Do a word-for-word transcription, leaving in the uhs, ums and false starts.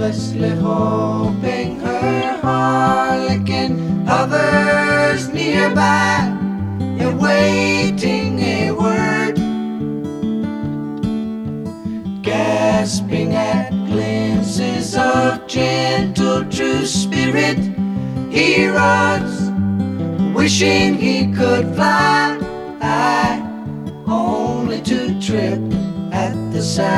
restless hoping her harlequin hovers nearby, awaiting a word, gasping at glimpses of gentle true spirit. He runs, wishing he could fly, only to trip at the sound